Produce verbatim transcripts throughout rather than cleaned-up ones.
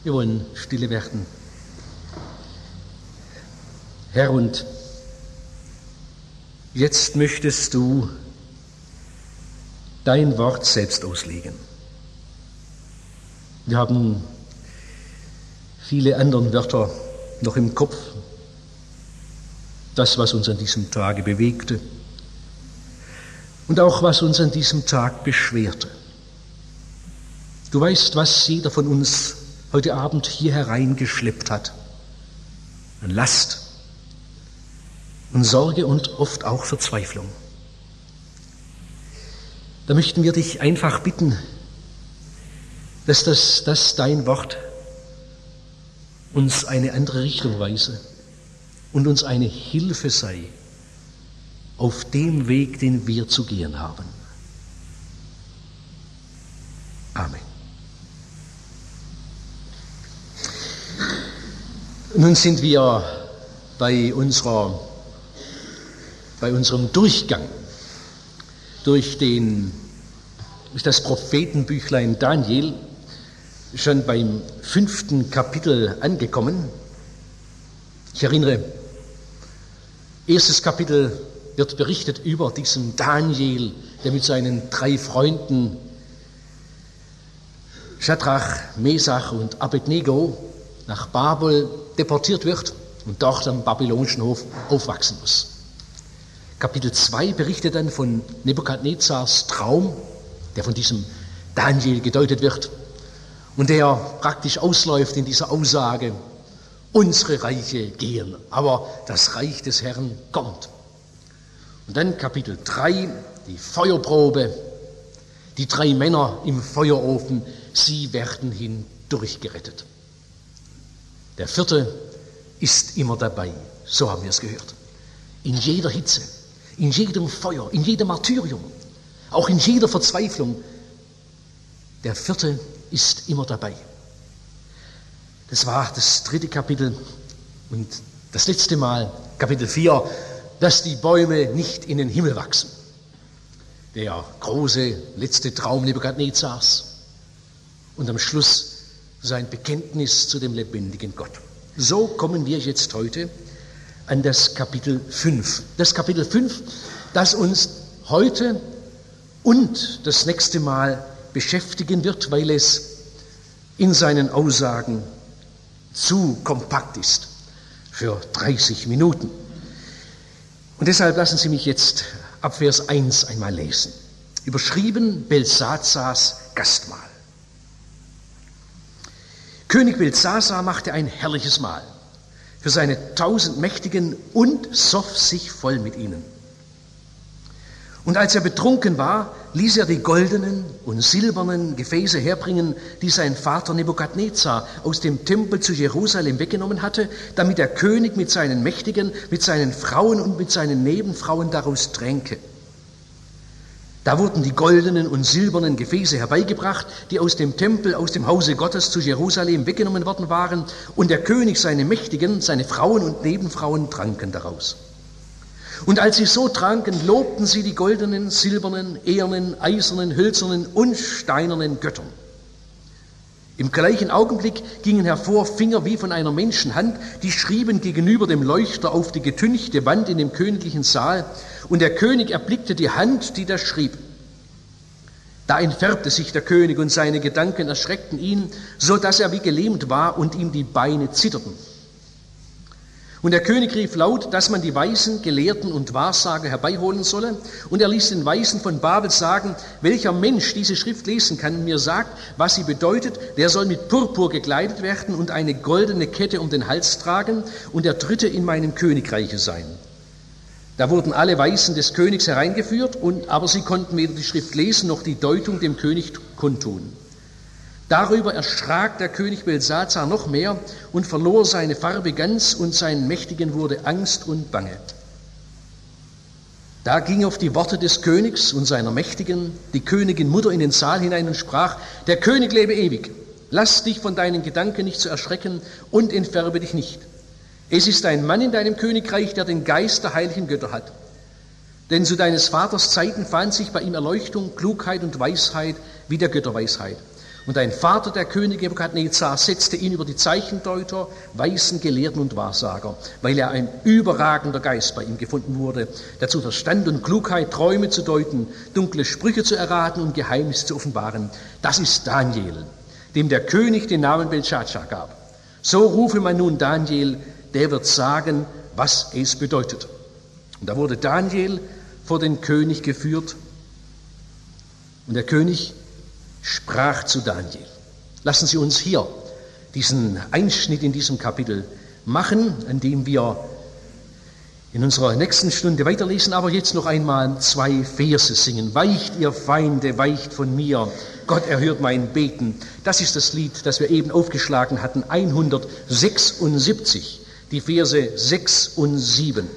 Wir wollen stille werden. Herr, und jetzt möchtest du dein Wort selbst auslegen. Wir haben viele andere Wörter noch im Kopf. Das, was uns an diesem Tage bewegte und auch was uns an diesem Tag beschwerte. Du weißt, was jeder von uns heute Abend hier hereingeschleppt hat. An Last und Sorge und oft auch Verzweiflung. Da möchten wir dich einfach bitten, dass das, das dein Wort uns eine andere Richtung weise und uns eine Hilfe sei auf dem Weg, den wir zu gehen haben. Amen. Nun sind wir bei unserer, bei unserem Durchgang durch, den, durch das Prophetenbüchlein Daniel schon beim fünften Kapitel angekommen. Ich erinnere, erstes Kapitel wird berichtet über diesen Daniel, der mit seinen drei Freunden Schadrach, Mesach und Abednego nach Babel deportiert wird und dort am babylonischen Hof aufwachsen muss. Kapitel zwei berichtet dann von Nebukadnezars Traum, der von diesem Daniel gedeutet wird und der praktisch ausläuft in dieser Aussage: Unsere Reiche gehen, aber das Reich des Herrn kommt. Und dann Kapitel drei, die Feuerprobe, die drei Männer im Feuerofen, sie werden hindurchgerettet. Der vierte ist immer dabei, so haben wir es gehört. In jeder Hitze, in jedem Feuer, in jedem Martyrium, auch in jeder Verzweiflung. Der vierte ist immer dabei. Das war das dritte Kapitel und das letzte Mal, Kapitel vier, dass die Bäume nicht in den Himmel wachsen. Der große letzte Traum Nebukadnezars und am Schluss sein Bekenntnis zu dem lebendigen Gott. So kommen wir jetzt heute an das Kapitel fünf. Das Kapitel fünf, das uns heute und das nächste Mal beschäftigen wird, weil es in seinen Aussagen zu kompakt ist für dreißig Minuten. Und deshalb lassen Sie mich jetzt ab Vers eins einmal lesen. Überschrieben: Belsatzars Gastmahl. König Belsatzar machte ein herrliches Mahl für seine tausend Mächtigen und soff sich voll mit ihnen. Und als er betrunken war, ließ er die goldenen und silbernen Gefäße herbringen, die sein Vater Nebukadnezar aus dem Tempel zu Jerusalem weggenommen hatte, damit der König mit seinen Mächtigen, mit seinen Frauen und mit seinen Nebenfrauen daraus tränke. Da wurden die goldenen und silbernen Gefäße herbeigebracht, die aus dem Tempel, aus dem Hause Gottes zu Jerusalem weggenommen worden waren, und der König, seine Mächtigen, seine Frauen und Nebenfrauen tranken daraus. Und als sie so tranken, lobten sie die goldenen, silbernen, ehernen, eisernen, hölzernen und steinernen Götter. Im gleichen Augenblick gingen hervor Finger wie von einer Menschenhand, die schrieben gegenüber dem Leuchter auf die getünchte Wand in dem königlichen Saal, und der König erblickte die Hand, die da schrieb. Da entfärbte sich der König und seine Gedanken erschreckten ihn, so dass er wie gelähmt war und ihm die Beine zitterten. Und der König rief laut, dass man die Weisen, Gelehrten und Wahrsager herbeiholen solle. Und er ließ den Weisen von Babel sagen: Welcher Mensch diese Schrift lesen kann und mir sagt, was sie bedeutet, der soll mit Purpur gekleidet werden und eine goldene Kette um den Hals tragen und der Dritte in meinem Königreiche sein. Da wurden alle Weisen des Königs hereingeführt, und, aber sie konnten weder die Schrift lesen noch die Deutung dem König kundtun. Darüber erschrak der König Belsatzar noch mehr und verlor seine Farbe ganz, und seinen Mächtigen wurde Angst und Bange. Da ging auf die Worte des Königs und seiner Mächtigen die Königin Mutter in den Saal hinein und sprach: Der König lebe ewig, lass dich von deinen Gedanken nicht zu erschrecken und entfärbe dich nicht. Es ist ein Mann in deinem Königreich, der den Geist der heiligen Götter hat. Denn zu deines Vaters Zeiten fand sich bei ihm Erleuchtung, Klugheit und Weisheit wie der Götterweisheit. Und ein Vater der Könige Nebukadnezar setzte ihn über die Zeichendeuter, Weisen, Gelehrten und Wahrsager, weil er ein überragender Geist bei ihm gefunden wurde, dazu Verstand und Klugheit, Träume zu deuten, dunkle Sprüche zu erraten und Geheimnisse zu offenbaren. Das ist Daniel, dem der König den Namen Belshazzar gab. So rufe man nun Daniel, der wird sagen, was es bedeutet. Und da wurde Daniel vor den König geführt und der König sprach zu Daniel. Lassen Sie uns hier diesen Einschnitt in diesem Kapitel machen, an dem wir in unserer nächsten Stunde weiterlesen, aber jetzt noch einmal zwei Verse singen. Weicht, ihr Feinde, weicht von mir, Gott erhört mein Beten. Das ist das Lied, das wir eben aufgeschlagen hatten, hundertsechsundsiebzig, die Verse sechs und sieben.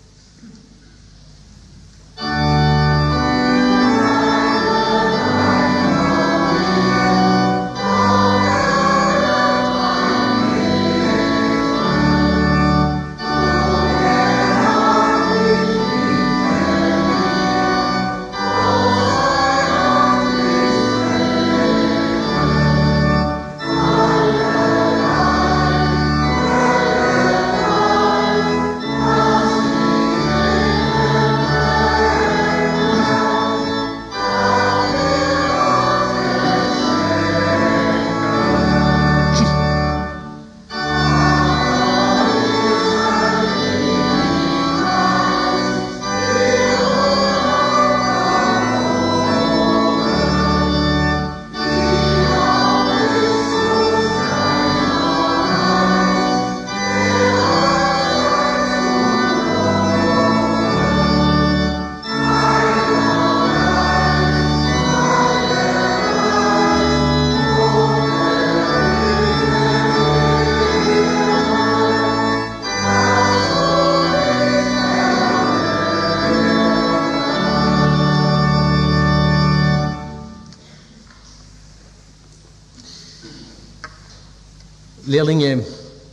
Lehrlinge,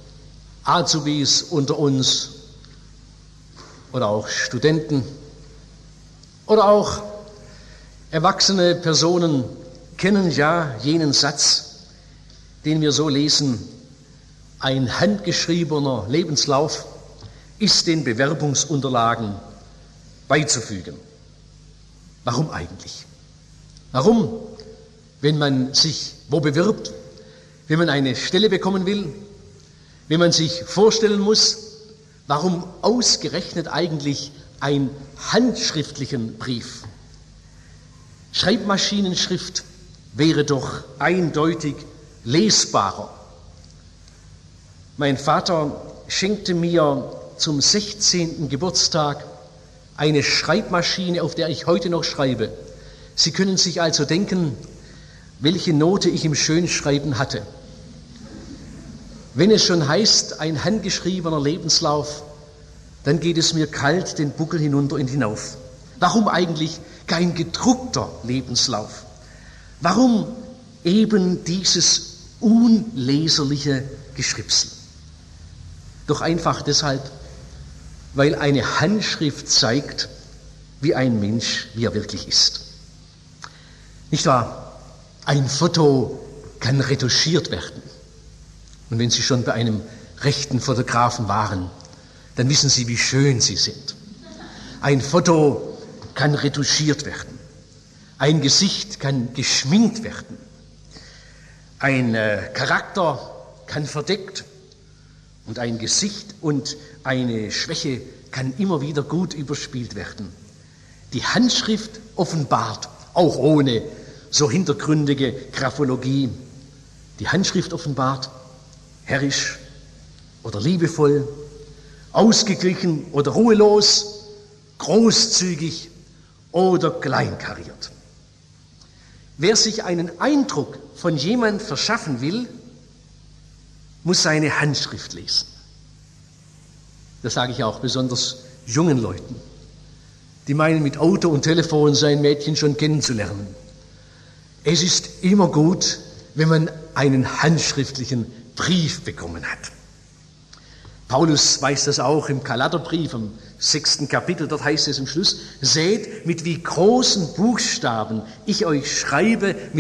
Azubis unter uns oder auch Studenten oder auch erwachsene Personen kennen ja jenen Satz, den wir so lesen: Ein handgeschriebener Lebenslauf ist den Bewerbungsunterlagen beizufügen. Warum eigentlich? Warum, wenn man sich wo bewirbt, wenn man eine Stelle bekommen will, wenn man sich vorstellen muss, warum ausgerechnet eigentlich einen handschriftlichen Brief? Schreibmaschinenschrift wäre doch eindeutig lesbarer. Mein Vater schenkte mir zum sechzehnten Geburtstag eine Schreibmaschine, auf der ich heute noch schreibe. Sie können sich also denken, welche Note ich im Schönschreiben hatte. Wenn es schon heißt, ein handgeschriebener Lebenslauf, dann geht es mir kalt den Buckel hinunter und hinauf. Warum eigentlich kein gedruckter Lebenslauf? Warum eben dieses unleserliche Geschripsel? Doch einfach deshalb, weil eine Handschrift zeigt, wie ein Mensch, wie er wirklich ist. Nicht wahr? Ein Foto kann retuschiert werden. Und wenn Sie schon bei einem rechten Fotografen waren, dann wissen Sie, wie schön Sie sind. Ein Foto kann retuschiert werden. Ein Gesicht kann geschminkt werden. Ein äh, Charakter kann verdeckt. Und ein Gesicht und eine Schwäche kann immer wieder gut überspielt werden. Die Handschrift offenbart, auch ohne so hintergründige Graphologie. Die Handschrift offenbart, herrisch oder liebevoll, ausgeglichen oder ruhelos, großzügig oder kleinkariert. Wer sich einen Eindruck von jemand verschaffen will, muss seine Handschrift lesen. Das sage ich auch besonders jungen Leuten, die meinen, mit Auto und Telefon sein Mädchen schon kennenzulernen. Es ist immer gut, wenn man einen handschriftlichen Brief bekommen hat. Paulus weiß das auch im Galaterbrief, im sechsten Kapitel, dort heißt es im Schluss: Seht, mit wie großen Buchstaben ich euch schreibe mit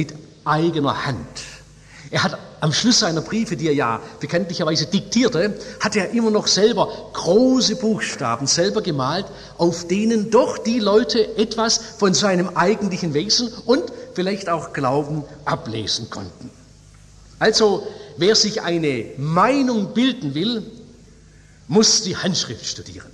eigener Hand. Er hat am Schluss seiner Briefe, die er ja bekanntlicherweise diktierte, hat er immer noch selber große Buchstaben selber gemalt, auf denen doch die Leute etwas von seinem eigentlichen Wesen und vielleicht auch Glauben ablesen konnten. Also, wer sich eine Meinung bilden will, muss die Handschrift studieren.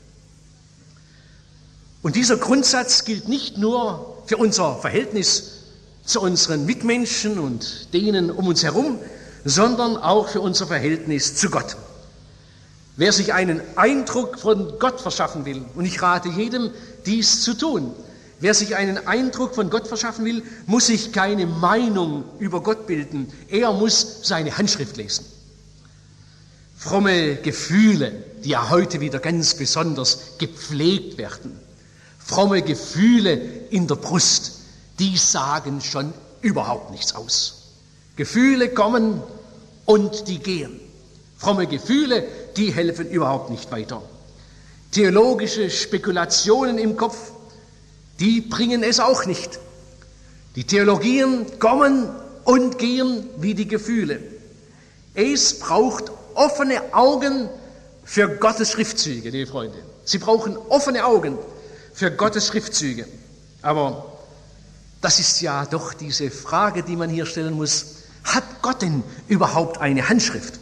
Und dieser Grundsatz gilt nicht nur für unser Verhältnis zu unseren Mitmenschen und denen um uns herum, sondern auch für unser Verhältnis zu Gott. Wer sich einen Eindruck von Gott verschaffen will, und ich rate jedem, dies zu tun, wer sich einen Eindruck von Gott verschaffen will, muss sich keine Meinung über Gott bilden. Er muss seine Handschrift lesen. Fromme Gefühle, die ja heute wieder ganz besonders gepflegt werden, fromme Gefühle in der Brust, die sagen schon überhaupt nichts aus. Gefühle kommen und die gehen. Fromme Gefühle, die helfen überhaupt nicht weiter. Theologische Spekulationen im Kopf, die bringen es auch nicht. Die Theologien kommen und gehen wie die Gefühle. Es braucht offene Augen für Gottes Schriftzüge, liebe Freunde. Sie brauchen offene Augen für Gottes Schriftzüge. Aber das ist ja doch diese Frage, die man hier stellen muss. Hat Gott denn überhaupt eine Handschrift?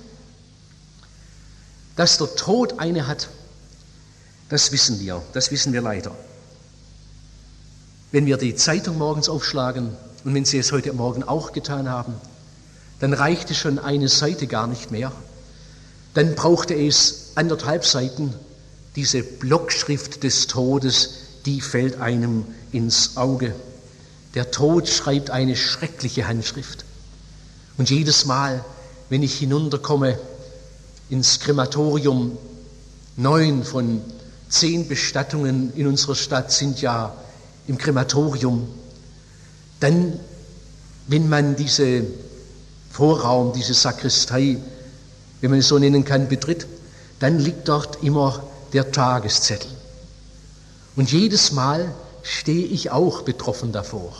Dass der Tod eine hat, das wissen wir, das wissen wir leider. Wenn wir die Zeitung morgens aufschlagen, und wenn Sie es heute Morgen auch getan haben, dann reichte schon eine Seite gar nicht mehr. Dann brauchte es anderthalb Seiten. Diese Blockschrift des Todes, die fällt einem ins Auge. Der Tod schreibt eine schreckliche Handschrift. Und jedes Mal, wenn ich hinunterkomme ins Krematorium, neun von zehn Bestattungen in unserer Stadt sind ja im Krematorium, dann, wenn man diese Vorraum, diese Sakristei, wenn man es so nennen kann, betritt, dann liegt dort immer der Tageszettel. Und jedes Mal stehe ich auch betroffen davor.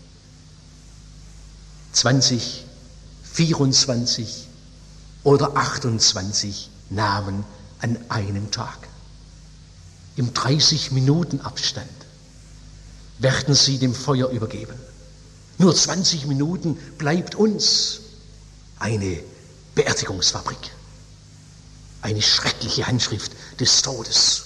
zwanzig, vierundzwanzig oder achtundzwanzig Namen an einem Tag. Im dreißig Minuten Abstand werden sie dem Feuer übergeben. Nur zwanzig Minuten bleibt uns eine Beerdigungsfabrik. Eine schreckliche Handschrift des Todes.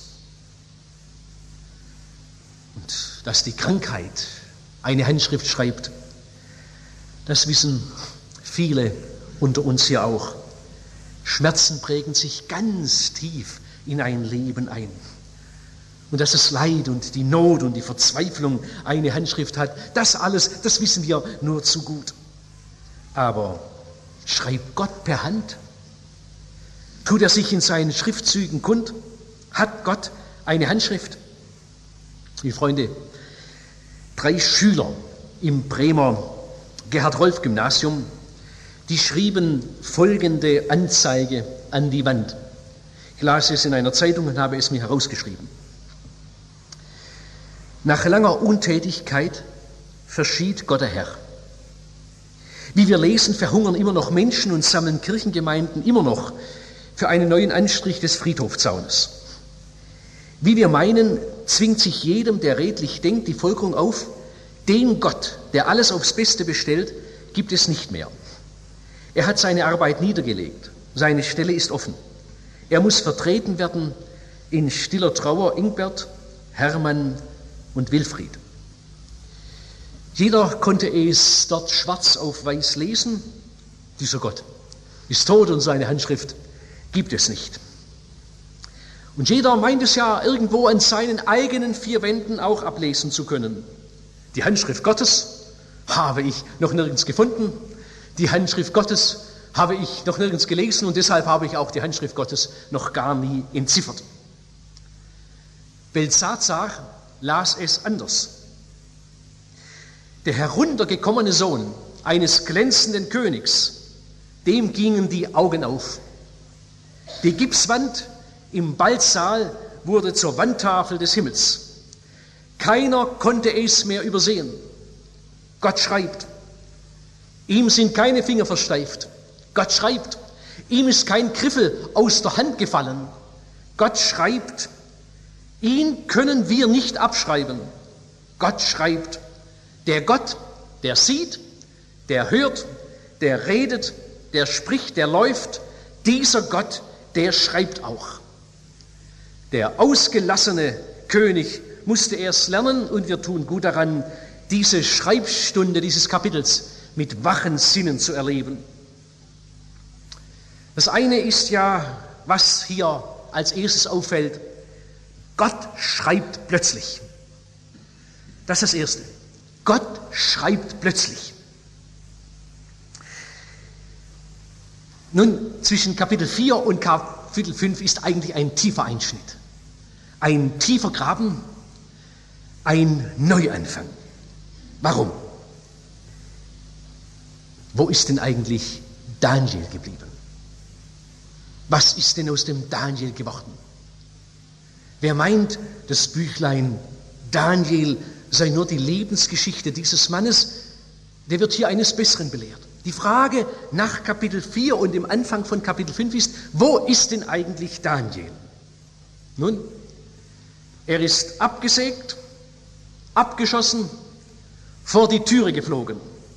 Und dass die Krankheit eine Handschrift schreibt, das wissen viele unter uns hier auch. Schmerzen prägen sich ganz tief in ein Leben ein. Und dass das Leid und die Not und die Verzweiflung eine Handschrift hat, das alles, das wissen wir nur zu gut. Aber schreibt Gott per Hand? Tut er sich in seinen Schriftzügen kund? Hat Gott eine Handschrift? Liebe Freunde, drei Schüler im Bremer Gerhard-Rolf-Gymnasium, die schrieben folgende Anzeige an die Wand. Ich las es in einer Zeitung und habe es mir herausgeschrieben. Nach langer Untätigkeit verschied Gott der Herr. Wie wir lesen, verhungern immer noch Menschen und sammeln Kirchengemeinden immer noch für einen neuen Anstrich des Friedhofzaunes. Wie wir meinen, zwingt sich jedem, der redlich denkt, die Folgerung auf, den Gott, der alles aufs Beste bestellt, gibt es nicht mehr. Er hat seine Arbeit niedergelegt. Seine Stelle ist offen. Er muss vertreten werden in stiller Trauer Ingbert, Hermann und Wilfried. Jeder konnte es dort schwarz auf weiß lesen. Dieser Gott ist tot und seine Handschrift gibt es nicht. Und jeder meint es ja irgendwo an seinen eigenen vier Wänden auch ablesen zu können. Die Handschrift Gottes habe ich noch nirgends gefunden. Die Handschrift Gottes habe ich noch nirgends gelesen und deshalb habe ich auch die Handschrift Gottes noch gar nie entziffert. Belsazar las es anders. Der heruntergekommene Sohn eines glänzenden Königs, dem gingen die Augen auf. Die Gipswand im Ballsaal wurde zur Wandtafel des Himmels. Keiner konnte es mehr übersehen. Gott schreibt, Ihm sind keine Finger versteift. Gott schreibt. Ihm ist kein Griffel aus der Hand gefallen. Gott schreibt. Ihn können wir nicht abschreiben. Gott schreibt. Der Gott, der sieht, der hört, der redet, der spricht, der läuft, dieser Gott, der schreibt auch. Der ausgelassene König musste erst lernen, und wir tun gut daran, diese Schreibstunde dieses Kapitels mit wachen Sinnen zu erleben. Das eine ist ja, was hier als erstes auffällt: Gott schreibt plötzlich. Das ist das Erste. Gott schreibt plötzlich. Nun, zwischen Kapitel vier und Kapitel fünf ist eigentlich ein tiefer Einschnitt. Ein tiefer Graben, ein Neuanfang. Warum? Wo ist denn eigentlich Daniel geblieben? Was ist denn aus dem Daniel geworden? Wer meint, das Büchlein Daniel sei nur die Lebensgeschichte dieses Mannes, der wird hier eines Besseren belehrt. Die Frage nach Kapitel vier und im Anfang von Kapitel fünf ist: Wo ist denn eigentlich Daniel? Nun, er ist abgesägt, abgeschossen, vor die Türe geflogen.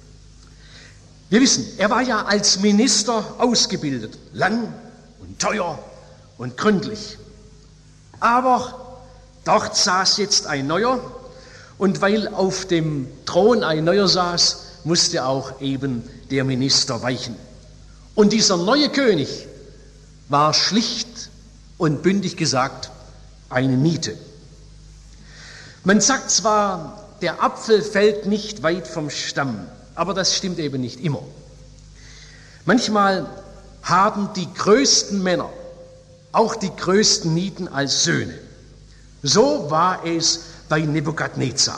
Wir wissen, er war ja als Minister ausgebildet, lang und teuer und gründlich. Aber dort saß jetzt ein Neuer, und weil auf dem Thron ein Neuer saß, musste auch eben der Minister weichen. Und dieser neue König war schlicht und bündig gesagt eine Niete. Man sagt zwar, der Apfel fällt nicht weit vom Stamm, aber das stimmt eben nicht immer. Manchmal haben die größten Männer auch die größten Nieten als Söhne. So war es bei Nebukadnezar.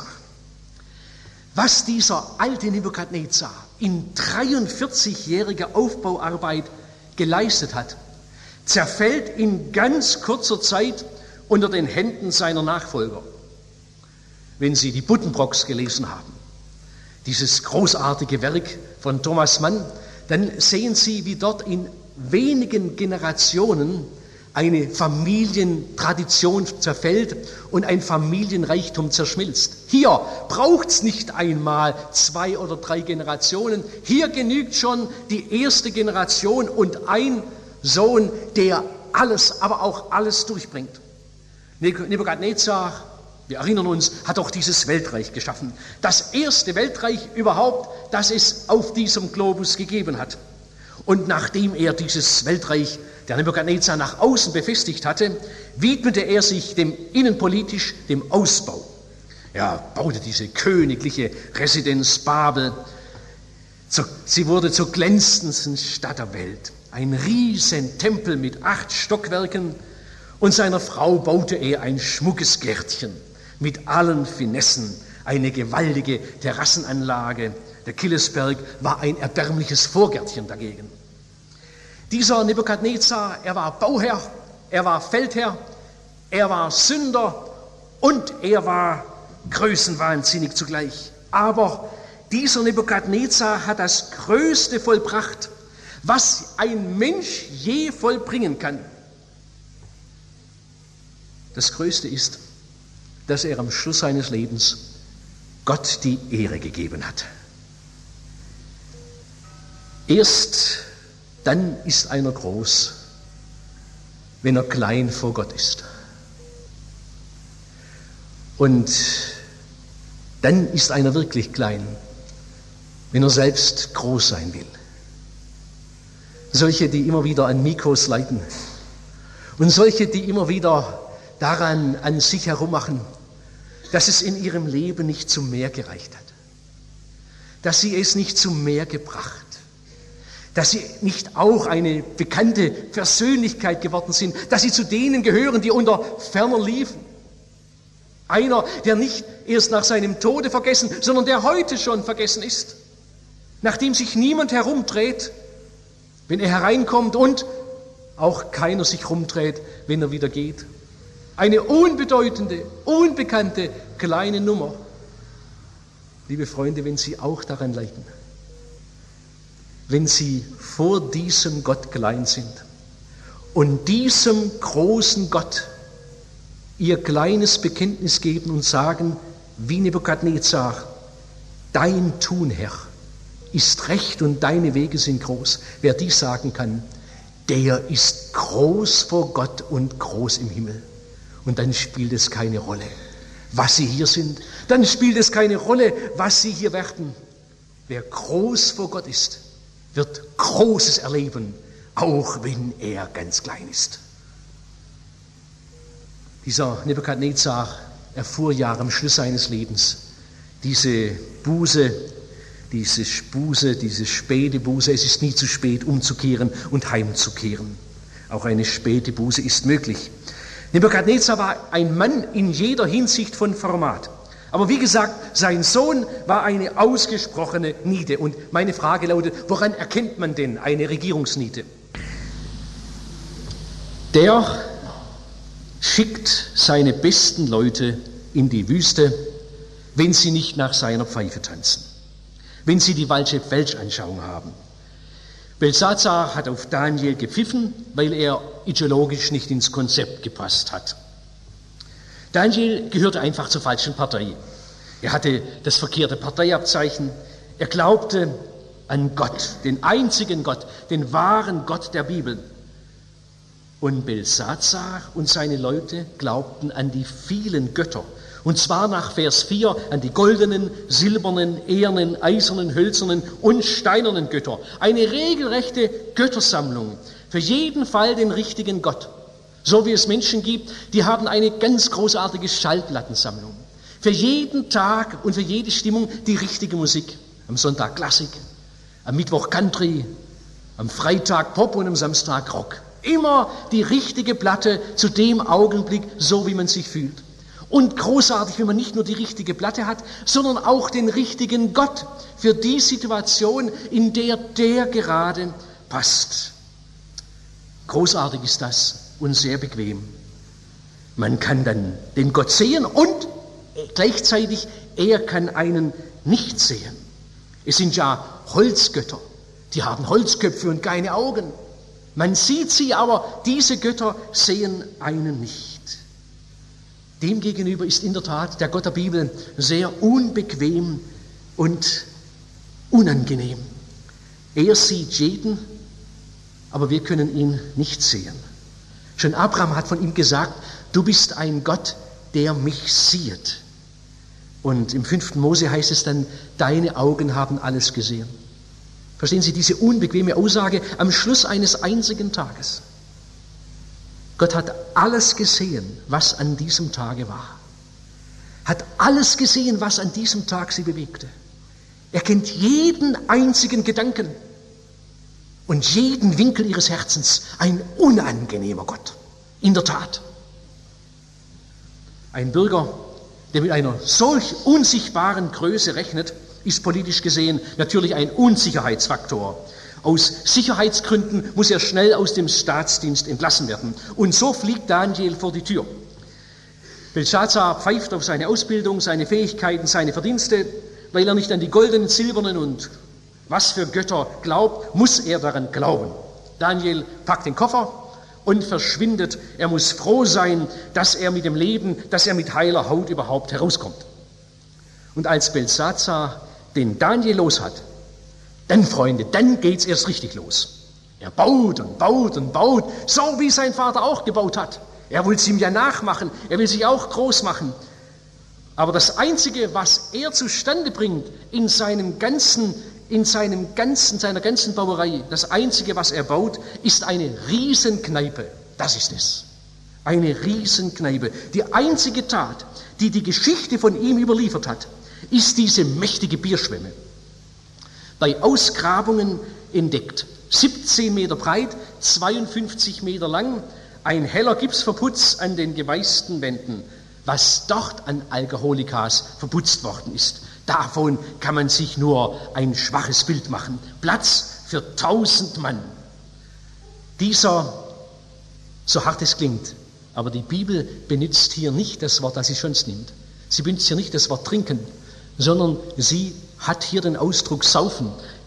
Was dieser alte Nebukadnezar in dreiundvierzigjähriger Aufbauarbeit geleistet hat, zerfällt in ganz kurzer Zeit unter den Händen seiner Nachfolger. Wenn Sie die Buddenbrooks gelesen haben, dieses großartige Werk von Thomas Mann, dann sehen Sie, wie dort in wenigen Generationen eine Familientradition zerfällt und ein Familienreichtum zerschmilzt. Hier braucht es nicht einmal zwei oder drei Generationen. Hier genügt schon die erste Generation und ein Sohn, der alles, aber auch alles durchbringt. Nebukadnezar, wir erinnern uns, hat auch dieses Weltreich geschaffen. Das erste Weltreich überhaupt, das es auf diesem Globus gegeben hat. Und nachdem er dieses Weltreich, der Nebukadnezar, nach außen befestigt hatte, widmete er sich dem innenpolitisch, dem Ausbau. Er baute diese königliche Residenz Babel. Sie wurde zur glänzendsten Stadt der Welt. Ein riesen Tempel mit acht Stockwerken, und seiner Frau baute er ein schmuckes Gärtchen mit allen Finessen, eine gewaltige Terrassenanlage. Der Killesberg war ein erbärmliches Vorgärtchen dagegen. Dieser Nebukadnezar, er war Bauherr, er war Feldherr, er war Sünder und er war größenwahnsinnig zugleich. Aber dieser Nebukadnezar hat das Größte vollbracht, was ein Mensch je vollbringen kann. Das Größte ist, dass er am Schluss seines Lebens Gott die Ehre gegeben hat. Erst dann ist einer groß, wenn er klein vor Gott ist. Und dann ist einer wirklich klein, wenn er selbst groß sein will. Solche, die immer wieder an Mikros leiden und solche, die immer wieder daran an sich herummachen, dass es in ihrem Leben nicht zum Mehr gereicht hat, dass sie es nicht zum Mehr gebracht, dass sie nicht auch eine bekannte Persönlichkeit geworden sind, dass sie zu denen gehören, die unter ferner liefen. Einer, der nicht erst nach seinem Tode vergessen, sondern der heute schon vergessen ist, nachdem sich niemand herumdreht, wenn er hereinkommt, und auch keiner sich rumdreht, wenn er wieder geht. Eine unbedeutende, unbekannte kleine Nummer. Liebe Freunde, wenn Sie auch daran leiden, wenn sie vor diesem Gott klein sind und diesem großen Gott ihr kleines Bekenntnis geben und sagen, wie Nebukadnezar, dein Tun, Herr, ist recht und deine Wege sind groß. Wer dies sagen kann, der ist groß vor Gott und groß im Himmel. Und dann spielt es keine Rolle, was sie hier sind. Dann spielt es keine Rolle, was sie hier werden. Wer groß vor Gott ist, wird Großes erleben, auch wenn er ganz klein ist. Dieser Nebukadnezar erfuhr ja am Schluss seines Lebens diese Buße, diese Buße, diese späte Buße. Es ist nie zu spät, umzukehren und heimzukehren. Auch eine späte Buße ist möglich. Nebukadnezar war ein Mann in jeder Hinsicht von Format. Aber wie gesagt, sein Sohn war eine ausgesprochene Niete. Und meine Frage lautet, woran erkennt man denn eine Regierungsniete? Der schickt seine besten Leute in die Wüste, wenn sie nicht nach seiner Pfeife tanzen, wenn sie die falsche Weltanschauung haben. Belsazar hat auf Daniel gepfiffen, weil er ideologisch nicht ins Konzept gepasst hat. Daniel gehörte einfach zur falschen Partei. Er hatte das verkehrte Parteiabzeichen. Er glaubte an Gott, den einzigen Gott, den wahren Gott der Bibel. Und Belsazar und seine Leute glaubten an die vielen Götter. Und zwar nach Vers vier an die goldenen, silbernen, ehernen, eisernen, hölzernen und steinernen Götter. Eine regelrechte Göttersammlung. Für jeden Fall den richtigen Gott. So wie es Menschen gibt, die haben eine ganz großartige Schallplattensammlung. Für jeden Tag und für jede Stimmung die richtige Musik. Am Sonntag Klassik, am Mittwoch Country, am Freitag Pop und am Samstag Rock. Immer die richtige Platte zu dem Augenblick, so wie man sich fühlt. Und großartig, wenn man nicht nur die richtige Platte hat, sondern auch den richtigen Gott für die Situation, in der der gerade passt. Großartig ist das und sehr bequem. Man kann dann den Gott sehen und gleichzeitig er kann einen nicht sehen. Es sind ja Holzgötter, die haben Holzköpfe und keine Augen. Man sieht sie, aber diese Götter sehen einen nicht. Demgegenüber ist in der Tat der Gott der Bibel sehr unbequem und unangenehm. Er sieht jeden, aber wir können ihn nicht sehen. Schon Abraham hat von ihm gesagt, du bist ein Gott, der mich sieht. Und im fünften Mose heißt es dann, deine Augen haben alles gesehen. Verstehen Sie diese unbequeme Aussage am Schluss eines einzigen Tages? Gott hat alles gesehen, was an diesem Tage war. Hat alles gesehen, was an diesem Tag sie bewegte. Er kennt jeden einzigen Gedanken und jeden Winkel ihres Herzens. Ein unangenehmer Gott. In der Tat. Ein Bürger, der mit einer solch unsichtbaren Größe rechnet, ist politisch gesehen natürlich ein Unsicherheitsfaktor. Aus Sicherheitsgründen muss er schnell aus dem Staatsdienst entlassen werden. Und so fliegt Daniel vor die Tür. Belsazar pfeift auf seine Ausbildung, seine Fähigkeiten, seine Verdienste. Weil er nicht an die goldenen, silbernen und was für Götter glaubt, muss er daran glauben. Daniel packt den Koffer und verschwindet. Er muss froh sein, dass er mit dem Leben, dass er mit heiler Haut überhaupt herauskommt. Und als Belsazar den Daniel los hat, dann, Freunde, dann geht's erst richtig los. Er baut und baut und baut, so wie sein Vater auch gebaut hat. Er will es ihm ja nachmachen, er will sich auch groß machen. Aber das Einzige, was er zustande bringt in seinem ganzen, in seinem ganzen, seiner ganzen Bauerei, das Einzige, was er baut, ist eine Riesenkneipe. Das ist es. Eine Riesenkneipe. Die einzige Tat, die die Geschichte von ihm überliefert hat, ist diese mächtige Bierschwemme. Bei Ausgrabungen entdeckt, siebzehn Meter breit, zweiundfünfzig Meter lang, ein heller Gipsverputz an den geweißten Wänden, was dort an Alkoholikas verputzt worden ist. Davon kann man sich nur ein schwaches Bild machen. Platz für tausend Mann. Dieser, so hart es klingt, aber die Bibel benutzt hier nicht das Wort, das sie sonst nimmt. Sie benutzt hier nicht das Wort trinken, sondern sie hat hier den Ausdruck saufen.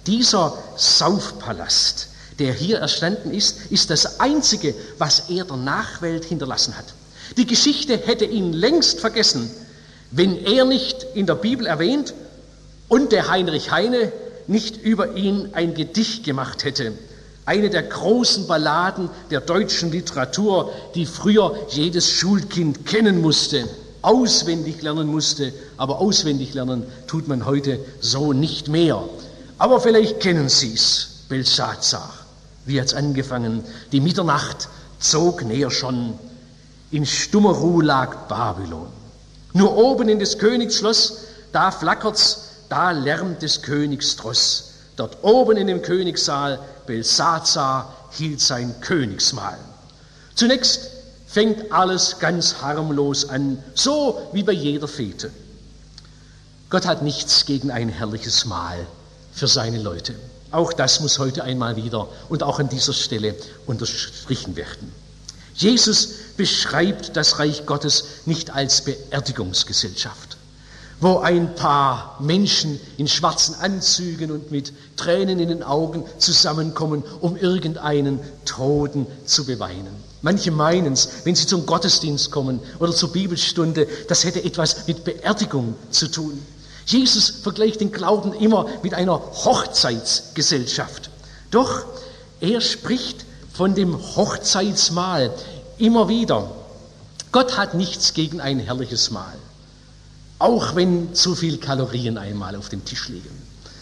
Dieser Saufpalast, der hier erstanden ist, ist das Einzige, was er der Nachwelt hinterlassen hat. Die Geschichte hätte ihn längst vergessen, wenn er nicht in der Bibel erwähnt und der Heinrich Heine nicht über ihn ein Gedicht gemacht hätte. Eine der großen Balladen der deutschen Literatur, die früher jedes Schulkind kennen musste, auswendig lernen musste, aber auswendig lernen tut man heute so nicht mehr. Aber vielleicht kennen Sie es, Belsazar. Wie hat's angefangen? Die Mitternacht zog näher schon, in stummer Ruhe lag Babylon. Nur oben in des Königs Schloss, da flackert's, da lärmt des Königs Tross. Dort oben in dem Königssaal, Belsazar hielt sein Königsmahl. Zunächst fängt alles ganz harmlos an, so wie bei jeder Fete. Gott hat nichts gegen ein herrliches Mahl für seine Leute. Auch das muss heute einmal wieder und auch an dieser Stelle unterstrichen werden. Jesus beschreibt das Reich Gottes nicht als Beerdigungsgesellschaft, wo ein paar Menschen in schwarzen Anzügen und mit Tränen in den Augen zusammenkommen, um irgendeinen Toten zu beweinen. Manche meinen es, wenn sie zum Gottesdienst kommen oder zur Bibelstunde, das hätte etwas mit Beerdigung zu tun. Jesus vergleicht den Glauben immer mit einer Hochzeitsgesellschaft. Doch er spricht von dem Hochzeitsmahl immer wieder. Gott hat nichts gegen ein herrliches Mahl, auch wenn zu viel Kalorien einmal auf dem Tisch liegen.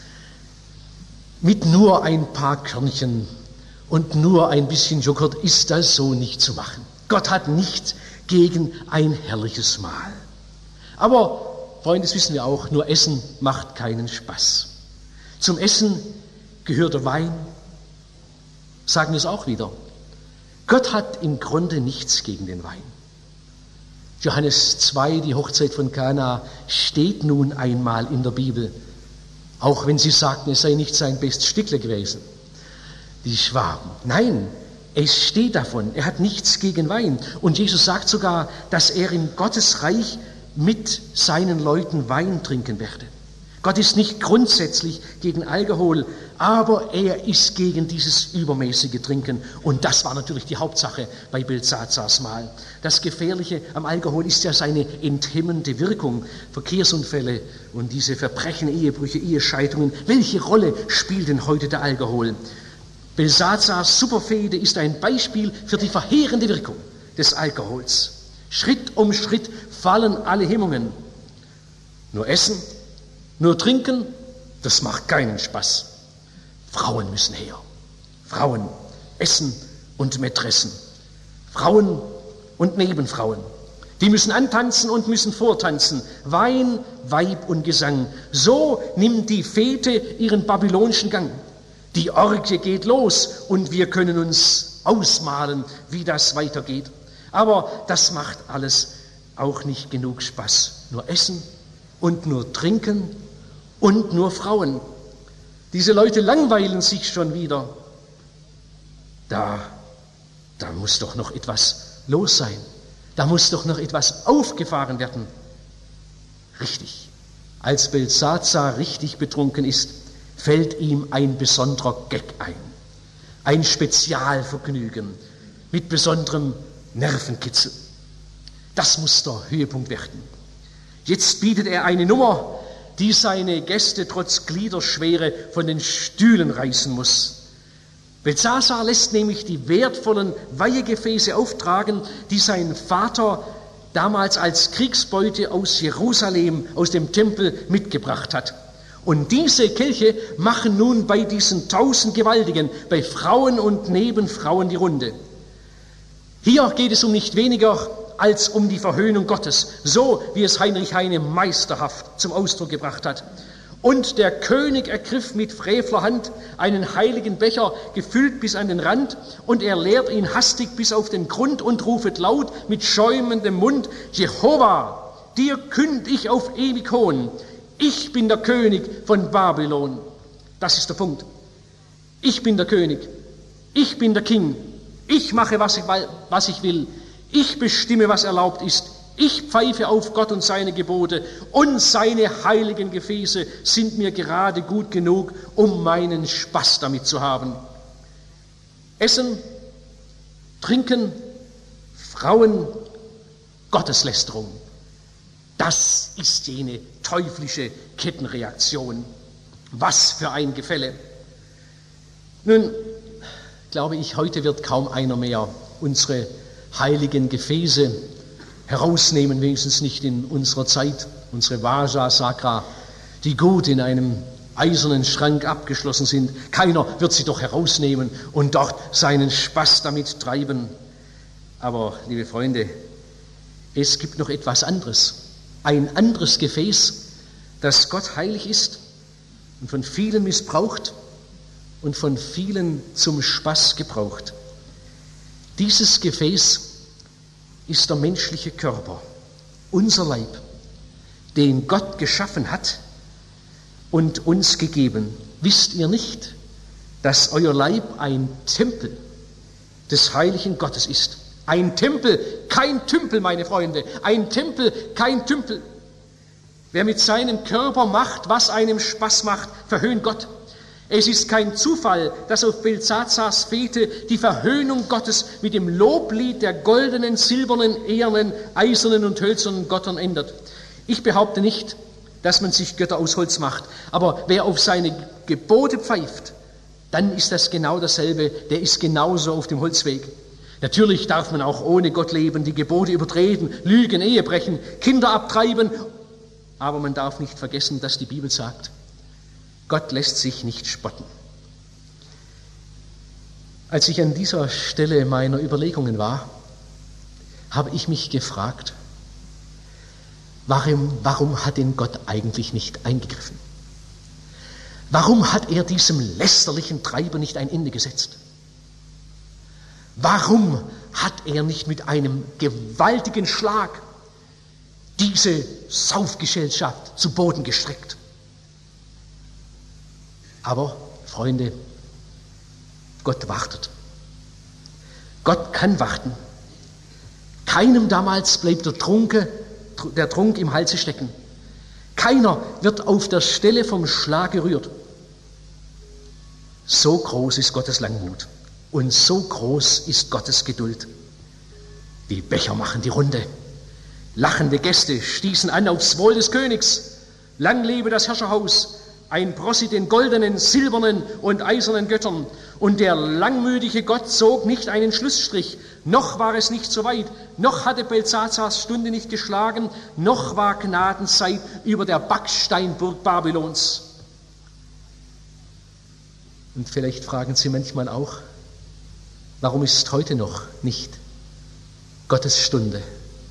Mit nur ein paar Körnchen und nur ein bisschen Joghurt ist das so nicht zu machen. Gott hat nichts gegen ein herrliches Mahl. Aber Freunde, das wissen wir auch, nur Essen macht keinen Spaß. Zum Essen gehört der Wein, sagen wir es auch wieder. Gott hat im Grunde nichts gegen den Wein. Johannes zwei, die Hochzeit von Kana, steht nun einmal in der Bibel, auch wenn sie sagten, es sei nicht sein bestes Stückle gewesen, die Schwaben. Nein, es steht davon, er hat nichts gegen Wein. Und Jesus sagt sogar, dass er im Gottesreich mit seinen Leuten Wein trinken werde. Gott ist nicht grundsätzlich gegen Alkohol, aber er ist gegen dieses übermäßige Trinken. Und das war natürlich die Hauptsache bei Belsazars Mahl. Das Gefährliche am Alkohol ist ja seine enthemmende Wirkung. Verkehrsunfälle und diese Verbrechen, Ehebrüche, Ehescheidungen. Welche Rolle spielt denn heute der Alkohol? Belsazars Superfehde ist ein Beispiel für die verheerende Wirkung des Alkohols. Schritt um Schritt fallen alle Hemmungen. Nur Essen, nur Trinken, das macht keinen Spaß. Frauen müssen her. Frauen, Essen und Mätressen. Frauen und Nebenfrauen. Die müssen antanzen und müssen vortanzen. Wein, Weib und Gesang. So nimmt die Fete ihren babylonischen Gang. Die Orgie geht los und wir können uns ausmalen, wie das weitergeht. Aber das macht alles auch nicht genug Spaß. Nur Essen und nur Trinken und nur Frauen. Diese Leute langweilen sich schon wieder. Da, da muss doch noch etwas los sein. Da muss doch noch etwas aufgefahren werden. Richtig. Als Belsazar richtig betrunken ist, fällt ihm ein besonderer Gag ein. Ein Spezialvergnügen mit besonderem Nervenkitzel. Das muss der Höhepunkt werden. Jetzt bietet er eine Nummer, die seine Gäste trotz Gliederschwere von den Stühlen reißen muss. Belsazar lässt nämlich die wertvollen Weihegefäße auftragen, die sein Vater damals als Kriegsbeute aus Jerusalem, aus dem Tempel mitgebracht hat. Und diese Kelche machen nun bei diesen tausend Gewaltigen, bei Frauen und Nebenfrauen die Runde. Hier geht es um nicht weniger als um die Verhöhnung Gottes, so wie es Heinrich Heine meisterhaft zum Ausdruck gebracht hat. Und der König ergriff mit frevler Hand einen heiligen Becher, gefüllt bis an den Rand, und er leert ihn hastig bis auf den Grund und rufet laut mit schäumendem Mund: Jehova, dir künd ich auf ewig Hohn, ich bin der König von Babylon. Das ist der Punkt. Ich bin der König, ich bin der King, ich mache, was ich, was ich will, ich bestimme, was erlaubt ist, Ich pfeife auf Gott und seine Gebote, und seine heiligen Gefäße sind mir gerade gut genug, um meinen Spaß damit zu haben. Essen, Trinken, Frauen, Gotteslästerung. Das ist jene teuflische Kettenreaktion. Was für ein Gefälle. Nun, glaube ich, heute wird kaum einer mehr unsere heiligen Gefäße herausnehmen, wenigstens nicht in unserer Zeit, unsere Vaja Sacra, die gut in einem eisernen Schrank abgeschlossen sind. Keiner wird sie doch herausnehmen und dort seinen Spaß damit treiben. Aber, liebe Freunde, es gibt noch etwas anderes. Ein anderes Gefäß, das Gott heilig ist und von vielen missbraucht und von vielen zum Spaß gebraucht. Dieses Gefäß ist der menschliche Körper, unser Leib, den Gott geschaffen hat und uns gegeben. Wisst ihr nicht, dass euer Leib ein Tempel des heiligen Gottes ist? Ein Tempel, kein Tümpel, meine Freunde, ein Tempel, kein Tümpel. Wer mit seinem Körper macht, was einem Spaß macht, verhöhnt Gott. Es ist kein Zufall, dass auf Beltsatzars Fete die Verhöhnung Gottes mit dem Loblied der goldenen, silbernen, ehernen, eisernen und hölzernen Göttern ändert. Ich behaupte nicht, dass man sich Götter aus Holz macht, aber wer auf seine Gebote pfeift, dann ist das genau dasselbe, der ist genauso auf dem Holzweg. Natürlich darf man auch ohne Gott leben, die Gebote übertreten, lügen, Ehe brechen, Kinder abtreiben, aber man darf nicht vergessen, dass die Bibel sagt, Gott lässt sich nicht spotten. Als ich an dieser Stelle meiner Überlegungen war, habe ich mich gefragt, warum, warum hat denn Gott eigentlich nicht eingegriffen? Warum hat er diesem lästerlichen Treiben nicht ein Ende gesetzt? Warum hat er nicht mit einem gewaltigen Schlag diese Saufgesellschaft zu Boden gestreckt? Aber, Freunde, Gott wartet. Gott kann warten. Keinem damals bleibt der, Trunke, der Trunk im Halse stecken. Keiner wird auf der Stelle vom Schlag gerührt. So groß ist Gottes Langmut und so groß ist Gottes Geduld. Die Becher machen die Runde. Lachende Gäste stießen an aufs Wohl des Königs. Lang lebe das Herrscherhaus. Ein Prossi den goldenen, silbernen und eisernen Göttern. Und der langmütige Gott zog nicht einen Schlussstrich. Noch war es nicht so weit. Noch hatte Beltsatzars Stunde nicht geschlagen. Noch war Gnadenzeit über der Backsteinburg Babylons. Und vielleicht fragen Sie manchmal auch, warum ist heute noch nicht Gottes Stunde?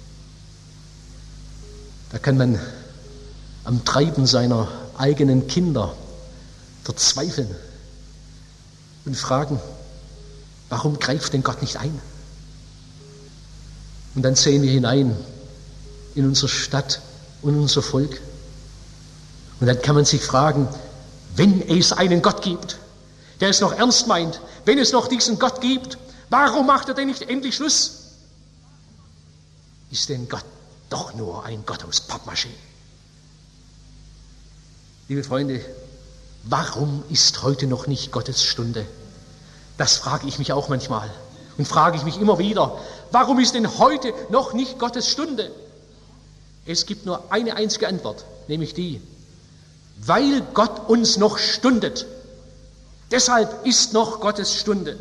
Da kann man am Treiben seiner eigenen Kinder verzweifeln und fragen, warum greift denn Gott nicht ein? Und dann sehen wir hinein in unsere Stadt und unser Volk. Und dann kann man sich fragen, wenn es einen Gott gibt, der es noch ernst meint, wenn es noch diesen Gott gibt, warum macht er denn nicht endlich Schluss? Ist denn Gott doch nur ein Gott aus Pappmaché? Liebe Freunde, warum ist heute noch nicht Gottes Stunde? Das frage ich mich auch manchmal und frage ich mich immer wieder. Warum ist denn heute noch nicht Gottes Stunde? Es gibt nur eine einzige Antwort, nämlich die, weil Gott uns noch stundet. Deshalb ist noch Gottes Stunde.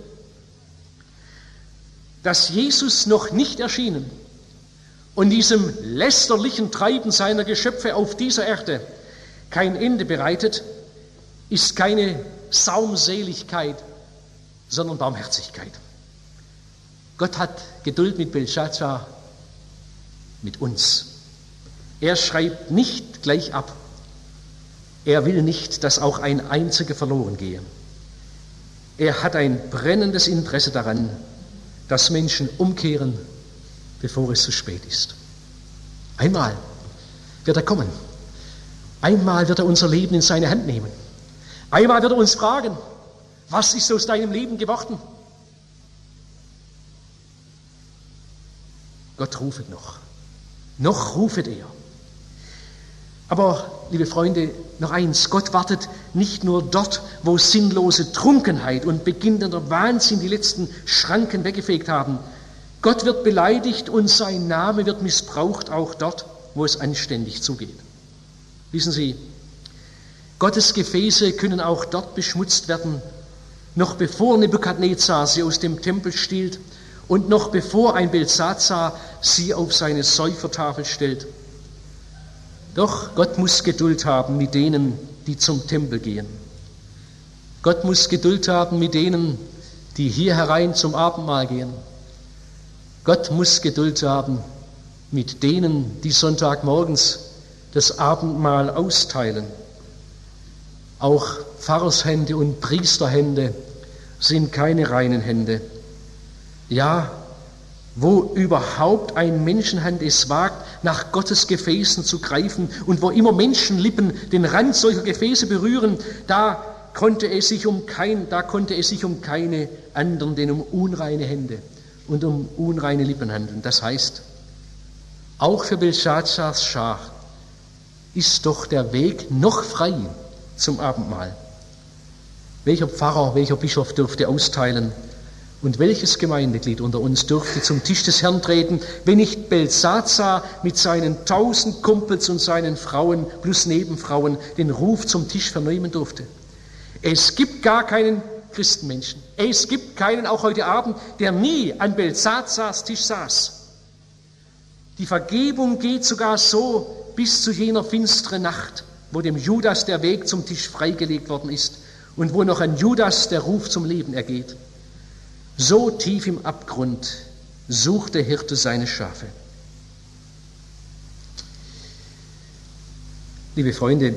Dass Jesus noch nicht erschienen und diesem lästerlichen Treiben seiner Geschöpfe auf dieser Erde kein Ende bereitet, ist keine Saumseligkeit, sondern Barmherzigkeit. Gott hat Geduld mit Belshazzar, mit uns. Er schreibt nicht gleich ab. Er will nicht, dass auch ein einziger verloren gehe. Er hat ein brennendes Interesse daran, dass Menschen umkehren, bevor es zu spät ist. Einmal wird er kommen. Einmal wird er unser Leben in seine Hand nehmen. Einmal wird er uns fragen, was ist aus deinem Leben geworden? Gott rufet noch. Noch rufet er. Aber, liebe Freunde, noch eins, Gott wartet nicht nur dort, wo sinnlose Trunkenheit und beginnender Wahnsinn die letzten Schranken weggefegt haben. Gott wird beleidigt und sein Name wird missbraucht, auch dort, wo es anständig zugeht. Wissen Sie, Gottes Gefäße können auch dort beschmutzt werden, noch bevor Nebukadnezar sie aus dem Tempel stiehlt und noch bevor ein Belsazar sie auf seine Säufertafel stellt. Doch Gott muss Geduld haben mit denen, die zum Tempel gehen. Gott muss Geduld haben mit denen, die hier herein zum Abendmahl gehen. Gott muss Geduld haben mit denen, die Sonntagmorgens das Abendmahl austeilen. Auch Pfarrershände und Priesterhände sind keine reinen Hände. Ja, wo überhaupt ein Menschenhand es wagt, nach Gottes Gefäßen zu greifen und wo immer Menschenlippen den Rand solcher Gefäße berühren, da konnte es sich um kein, da konnte es sich um keine anderen, denn um unreine Hände und um unreine Lippen handeln. Das heißt, auch für Belsazars Schar ist doch der Weg noch frei zum Abendmahl. Welcher Pfarrer, welcher Bischof dürfte austeilen? Und welches Gemeindeglied unter uns dürfte zum Tisch des Herrn treten, wenn nicht Belsazar mit seinen tausend Kumpels und seinen Frauen plus Nebenfrauen den Ruf zum Tisch vernehmen durfte? Es gibt gar keinen Christenmenschen, es gibt keinen, auch heute Abend, der nie an Belsazars Tisch saß. Die Vergebung geht sogar so bis zu jener finsteren Nacht, wo dem Judas der Weg zum Tisch freigelegt worden ist und wo noch an Judas der Ruf zum Leben ergeht. So tief im Abgrund sucht der Hirte seine Schafe. Liebe Freunde,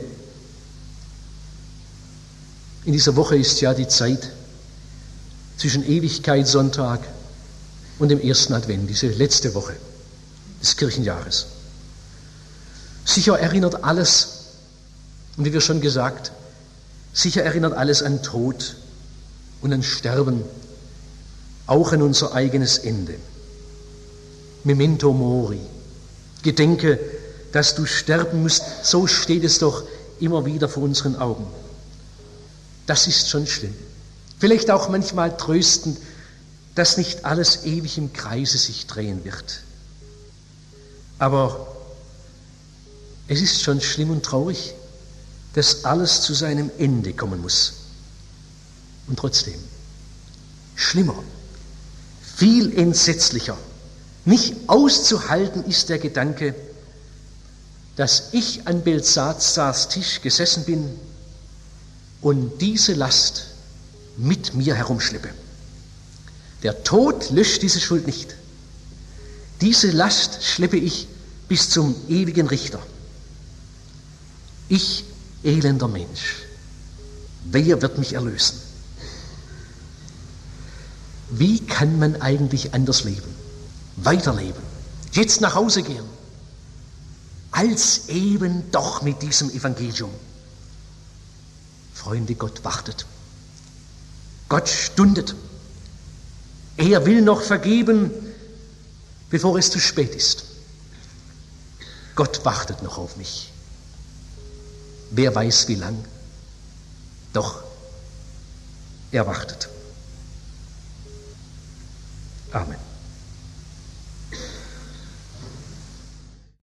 in dieser Woche ist ja die Zeit zwischen Ewigkeitssonntag und dem ersten Advent, diese letzte Woche des Kirchenjahres. Sicher erinnert alles, und wie wir schon gesagt, sicher erinnert alles an Tod und an Sterben, auch an unser eigenes Ende. Memento mori, gedenke, dass du sterben musst, so steht es doch immer wieder vor unseren Augen. Das ist schon schlimm. Vielleicht auch manchmal tröstend, dass nicht alles ewig im Kreise sich drehen wird. Aber es ist schon schlimm und traurig, dass alles zu seinem Ende kommen muss. Und trotzdem, schlimmer, viel entsetzlicher, nicht auszuhalten ist der Gedanke, dass ich an Belsazars Tisch gesessen bin und diese Last mit mir herumschleppe. Der Tod löscht diese Schuld nicht. Diese Last schleppe ich bis zum ewigen Richter. Ich, elender Mensch, wer wird mich erlösen? Wie kann man eigentlich anders leben, weiterleben, jetzt nach Hause gehen, als eben doch mit diesem Evangelium? Freunde, Gott wartet. Gott stundet. Er will noch vergeben, bevor es zu spät ist. Gott wartet noch auf mich. Wer weiß wie lang. Doch, er wartet. Amen.